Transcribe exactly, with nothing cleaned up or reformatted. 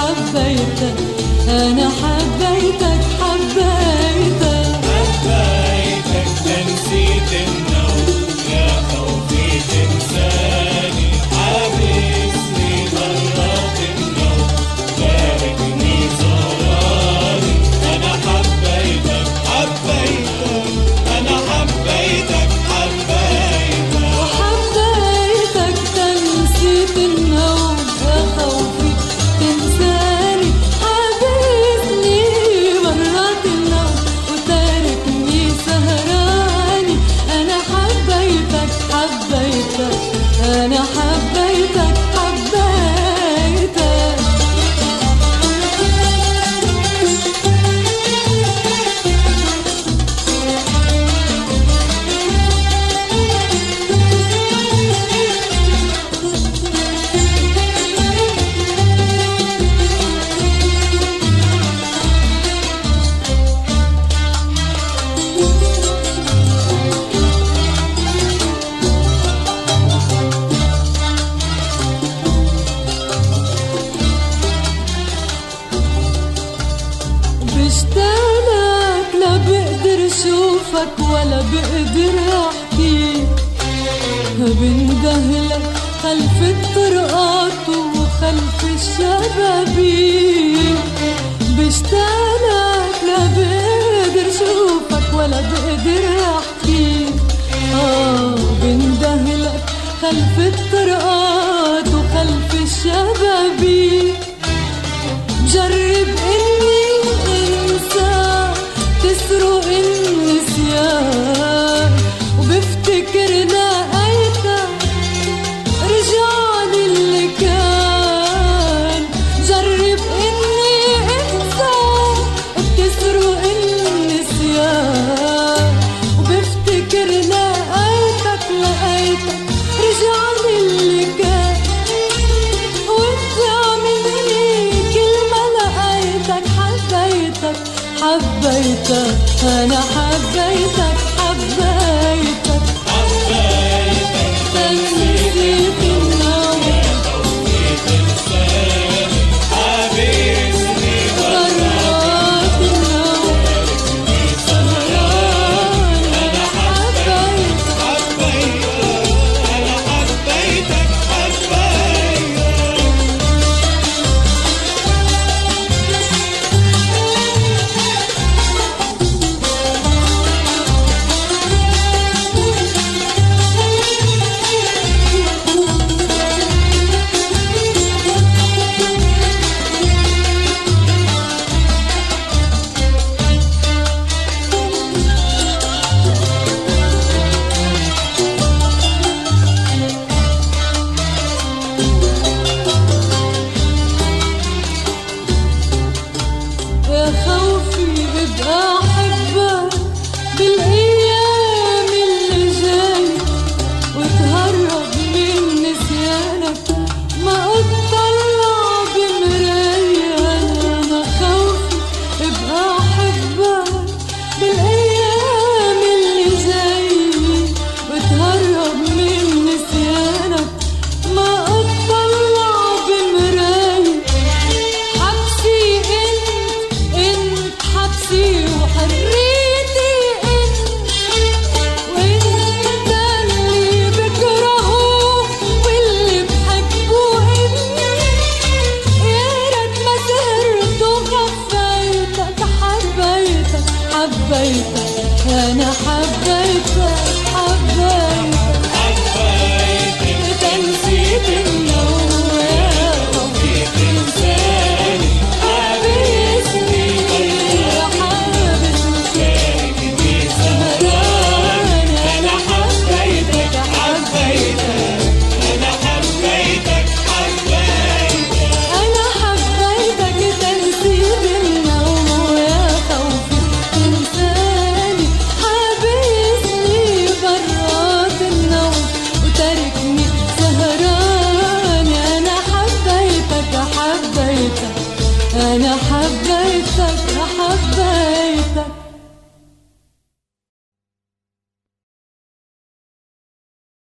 حبيتك أنا حبيتك حبيتك حبيتك تنسيت النوم يا خوفي تنساني حابسني مرات النوم باركني زراري أنا حبيتك حبيتك أنا حبيتك حبيتك وحبيتك تنسيت النوم يا خوفي تنساني حابسني مرات النوم وتاركني سهراني أنا حبيتك حبيتك أنا حبيتك حبيتك بشتاقلك لا بقدر شوفك ولا بقدر احكيك بندهلك خلف الطرقات وخلف الشبابيك بشتاقلك لا بقدر شوفك ولا بقدر احكيك اه بندهلك خلف الطرقات وخلف الشبابيك بجرب اني انسى تسرق النسيان وبفتكر لقيتك رجعني اللي كان جرب اني انسى بتسرق النسيان وبفتكر لقيتك لقيتك رجعني اللي كان وانت عملي كل ما لقيتك حبيتك حبيتك أنا حبيتك حبيتك حبيتك تنسيت النوم يا خوفي تنساني حابسني مرات النوم باركني سهراني أنا حبيتك حبيتك أنا حبيتك حبيتك يا خوفي ابقى احبك بالايام اللي جاي وتهرب من نسيانك ما اطلع بمراية انا خوفي ابقى احبك بالايام اللي جاي وتهرب من نسيانك ما اطلع بمراية حبسي انت انت حبسي وحريتي انت وانت اللي بكرهه واللي بحبه انت يا ريت ما سهرت وخفيتك حبيتك حبيتك انا حبيتك